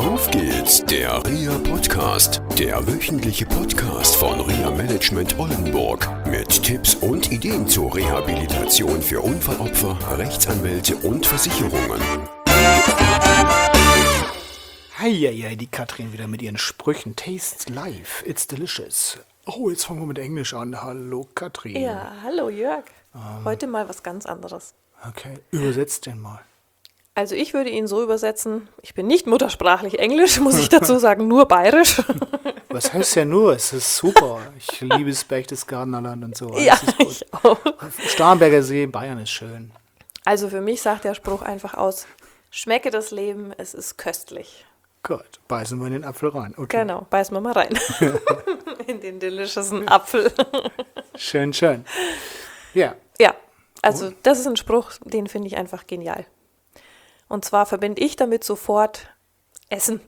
Auf geht's, der RIA Podcast, der wöchentliche Podcast von RIA Management Oldenburg mit Tipps und Ideen zur Rehabilitation für Unfallopfer, Rechtsanwälte und Versicherungen. Heieiei, die Katrin wieder mit ihren Sprüchen. Tastes life, it's delicious. Oh, jetzt fangen wir mit Englisch an. Hallo Katrin. Ja, hallo Jörg. Heute mal was ganz anderes. Okay, übersetzt den mal. Also ich würde ihn so übersetzen, ich bin nicht muttersprachlich Englisch, muss ich dazu sagen, nur bayerisch. Was heißt ja nur? Es ist super. Ich liebe das Berchtesgadenerland und so. Alles Ja, ist gut. ich auch. Starnberger See, Bayern ist schön. Also für mich sagt der Spruch einfach aus, schmecke das Leben, es ist köstlich. Gut, beißen wir in den Apfel rein. Okay. Genau, beißen wir mal rein. In den delicious'en Apfel. Schön, schön. Ja, Ja, also das ist ein Spruch, den finde ich einfach genial. Und zwar verbinde ich damit sofort Essen.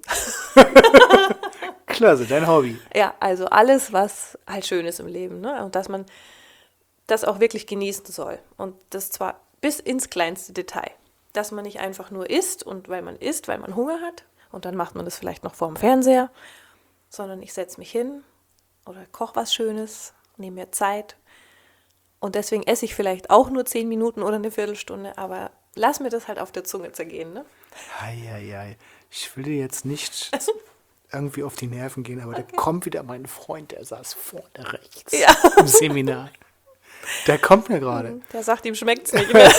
klasse, dein Hobby. Ja, also alles, was halt schön ist im Leben, ne? Und dass man das auch wirklich genießen soll. Und das zwar bis ins kleinste Detail. Dass man nicht einfach nur isst, weil man Hunger hat. Und dann macht man das vielleicht noch vorm Fernseher. Sondern ich setze mich hin oder koche was Schönes, nehme mir Zeit. Und deswegen esse ich vielleicht auch nur 10 Minuten oder eine Viertelstunde, aber lass mir das halt auf der Zunge zergehen, ne? Heieiei. Ich will dir jetzt nicht irgendwie auf die Nerven gehen, aber da kommt wieder mein Freund, der saß vorne rechts Ja. im Seminar. Der kommt mir gerade. Der sagt, ihm schmeckt's nicht mehr.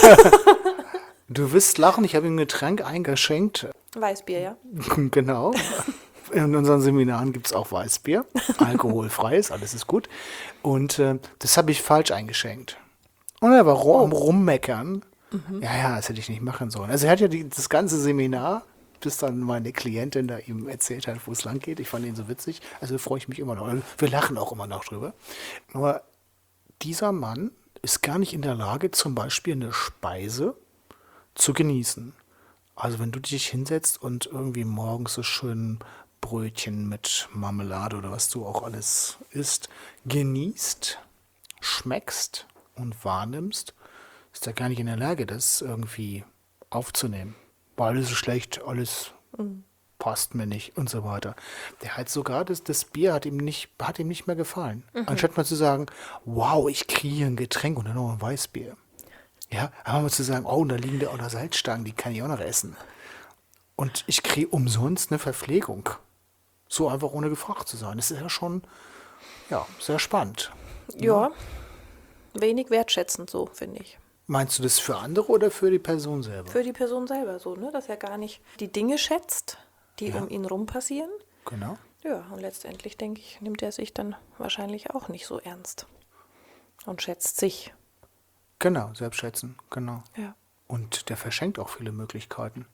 Du wirst lachen, ich habe ihm ein Getränk eingeschenkt. Weißbier, ja? Genau. In unseren Seminaren gibt es auch Weißbier. Alkoholfreies, alles ist gut. Und das habe ich falsch eingeschenkt. Und er war am Rummeckern. Ja, das hätte ich nicht machen sollen. Also er hat ja das ganze Seminar, bis dann meine Klientin da ihm erzählt hat, wo es lang geht. Ich fand ihn so witzig. Also freue ich mich immer noch. Wir lachen auch immer noch drüber. Nur dieser Mann ist gar nicht in der Lage, zum Beispiel eine Speise zu genießen. Also wenn du dich hinsetzt und irgendwie morgens so schön Brötchen mit Marmelade oder was du auch alles isst, genießt, schmeckst und wahrnimmst, ist er gar nicht in der Lage, das irgendwie aufzunehmen. Weil alles ist schlecht, alles passt mir nicht und so weiter. Der hat sogar, das Bier hat ihm nicht mehr gefallen. Anstatt mal zu sagen, wow, ich kriege ein Getränk und dann noch ein Weißbier. Ja, aber mal zu sagen, oh, da liegen da auch noch Salzstangen, die kann ich auch noch essen. Und ich kriege umsonst eine Verpflegung. So einfach ohne gefragt zu sein. Das ist ja schon, sehr spannend. Ja, wenig wertschätzend so, finde ich. Meinst du das für andere oder für die Person selber? Für die Person selber so, ne? Dass er gar nicht die Dinge schätzt, die um ihn rum passieren. Genau. Ja, und letztendlich, denke ich, nimmt er sich dann wahrscheinlich auch nicht so ernst. Und schätzt sich. Genau, selbstschätzen, genau. Ja. Und der verschenkt auch viele Möglichkeiten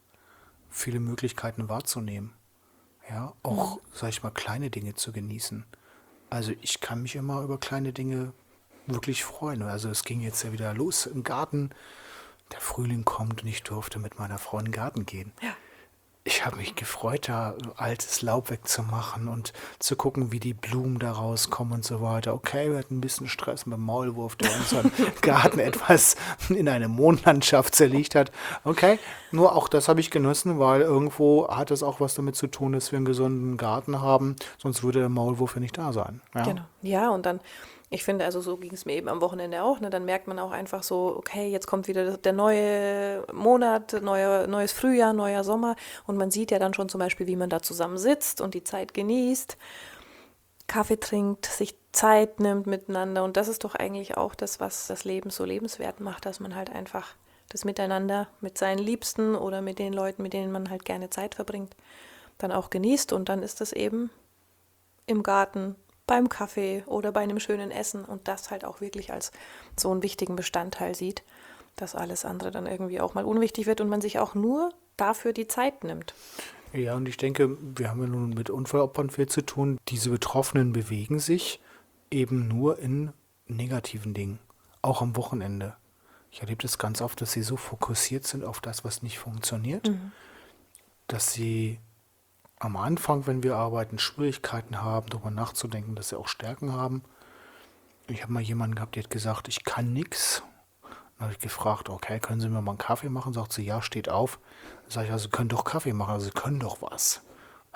wahrzunehmen. Ja, auch, sag ich mal, kleine Dinge zu genießen. Also ich kann mich immer über kleine Dinge wirklich freuen. Also es ging jetzt ja wieder los im Garten. Der Frühling kommt und ich durfte mit meiner Frau in den Garten gehen. Ja. Ich habe mich gefreut, da altes Laub wegzumachen und zu gucken, wie die Blumen da rauskommen und so weiter. Okay, wir hatten ein bisschen Stress mit dem Maulwurf, der unseren Garten etwas in eine Mondlandschaft zerlegt hat. Okay, nur auch das habe ich genossen, weil irgendwo hat es auch was damit zu tun, dass wir einen gesunden Garten haben. Sonst würde der Maulwurf ja nicht da sein. Ja? Genau. Ja, und dann, ich finde, also so ging es mir eben am Wochenende auch, ne? Dann merkt man auch einfach so, okay, jetzt kommt wieder der neue Monat, neues Frühjahr, neuer Sommer und man sieht ja dann schon zum Beispiel, wie man da zusammen sitzt und die Zeit genießt, Kaffee trinkt, sich Zeit nimmt miteinander und das ist doch eigentlich auch das, was das Leben so lebenswert macht, dass man halt einfach das Miteinander mit seinen Liebsten oder mit den Leuten, mit denen man halt gerne Zeit verbringt, dann auch genießt und dann ist das eben im Garten, beim Kaffee oder bei einem schönen Essen und das halt auch wirklich als so einen wichtigen Bestandteil sieht, dass alles andere dann irgendwie auch mal unwichtig wird und man sich auch nur dafür die Zeit nimmt. Ja, und ich denke, wir haben ja nun mit Unfallopfern viel zu tun. Diese Betroffenen bewegen sich eben nur in negativen Dingen, auch am Wochenende. Ich erlebe das ganz oft, dass sie so fokussiert sind auf das, was nicht funktioniert, dass sie am Anfang, wenn wir arbeiten, Schwierigkeiten haben, darüber nachzudenken, dass sie auch Stärken haben. Ich habe mal jemanden gehabt, der hat gesagt, ich kann nichts. Dann habe ich gefragt, okay, können Sie mir mal einen Kaffee machen? Sagt sie, ja, steht auf. Dann sage ich, also Sie können doch Kaffee machen, also Sie können doch was.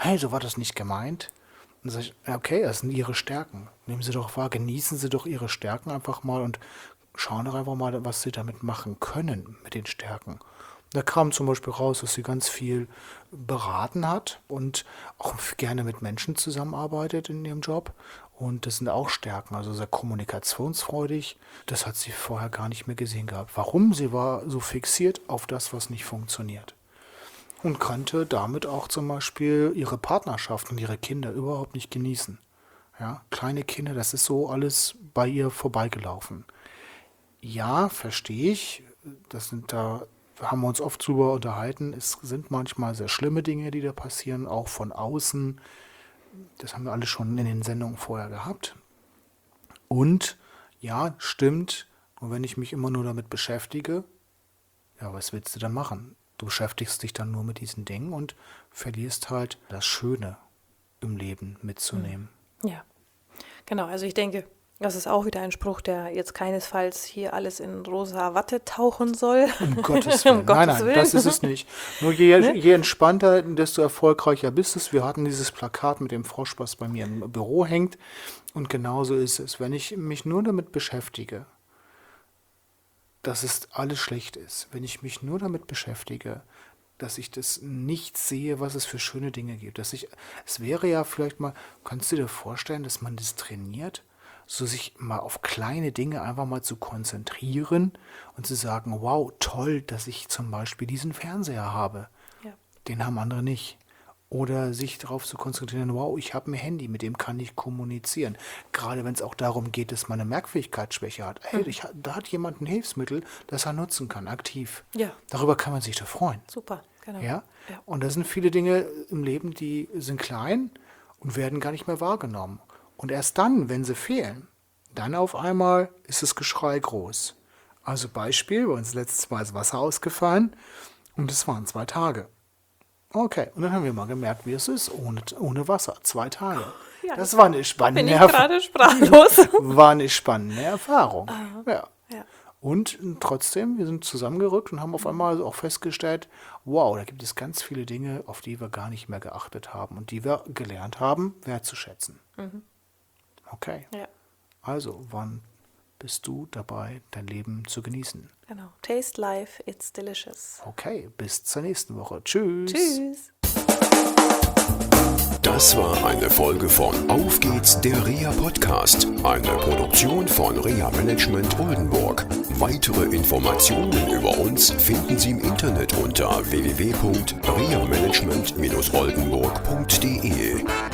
hey, so war das nicht gemeint. Und dann sage ich, ja, okay, das sind Ihre Stärken. Nehmen Sie doch wahr, genießen Sie doch Ihre Stärken einfach mal und schauen doch einfach mal, was Sie damit machen können mit den Stärken. Da kam zum Beispiel raus, dass sie ganz viel beraten hat und auch gerne mit Menschen zusammenarbeitet in ihrem Job. Und das sind auch Stärken, also sehr kommunikationsfreudig. Das hat sie vorher gar nicht mehr gesehen gehabt. Warum? Sie war so fixiert auf das, was nicht funktioniert. Und konnte damit auch zum Beispiel ihre Partnerschaft und ihre Kinder überhaupt nicht genießen. Ja, kleine Kinder, das ist so alles bei ihr vorbeigelaufen. Ja, verstehe ich. Da haben wir uns oft drüber unterhalten. Es sind manchmal sehr schlimme Dinge, die da passieren, auch von außen. Das haben wir alle schon in den Sendungen vorher gehabt. Und ja, stimmt. Und wenn ich mich immer nur damit beschäftige, ja, was willst du dann machen? Du beschäftigst dich dann nur mit diesen Dingen und verlierst halt das Schöne im Leben mitzunehmen. Ja, genau. Also ich denke, das ist auch wieder ein Spruch, der jetzt keinesfalls hier alles in rosa Watte tauchen soll. Um Gottes Willen. Nein, das ist es nicht. Nur je entspannter, desto erfolgreicher bist es. Wir hatten dieses Plakat mit dem Frosch, was bei mir im Büro hängt. Und genauso ist es. Wenn ich mich nur damit beschäftige, dass es alles schlecht ist, wenn ich mich nur damit beschäftige, dass ich das nicht sehe, was es für schöne Dinge gibt. Es wäre ja vielleicht mal, kannst du dir vorstellen, dass man das trainiert? So sich mal auf kleine Dinge einfach mal zu konzentrieren und zu sagen, wow, toll, dass ich zum Beispiel diesen Fernseher habe. Ja. Den haben andere nicht. Oder sich darauf zu konzentrieren, wow, ich habe ein Handy, mit dem kann ich kommunizieren. Gerade wenn es auch darum geht, dass man eine Merkfähigkeitsschwäche hat. Hey, da hat jemand ein Hilfsmittel, das er nutzen kann, aktiv. Ja. Darüber kann man sich da freuen. Super, genau. Ja? Ja. Und da sind viele Dinge im Leben, die sind klein und werden gar nicht mehr wahrgenommen. Und erst dann, wenn sie fehlen, dann auf einmal ist das Geschrei groß. Also Beispiel, bei uns letztes Mal ist Wasser ausgefallen und es waren 2 Tage. Okay, und dann haben wir mal gemerkt, wie es ist ohne Wasser. 2 Tage. Ja, das war eine spannende bin ich gerade sprachlos. War eine spannende Erfahrung. Ja. Ja. Und trotzdem, wir sind zusammengerückt und haben auf einmal auch festgestellt, wow, da gibt es ganz viele Dinge, auf die wir gar nicht mehr geachtet haben und die wir gelernt haben, wertzuschätzen. Okay. Ja, Also, wann bist du dabei, dein Leben zu genießen? genau. Taste life, it's delicious. Okay, bis zur nächsten Woche. Tschüss. Tschüss. Das war eine Folge von Auf geht's, der Rea Podcast, eine Produktion von Rea Management Oldenburg. Weitere Informationen über uns finden Sie im Internet unter www.reamanagement-oldenburg.de.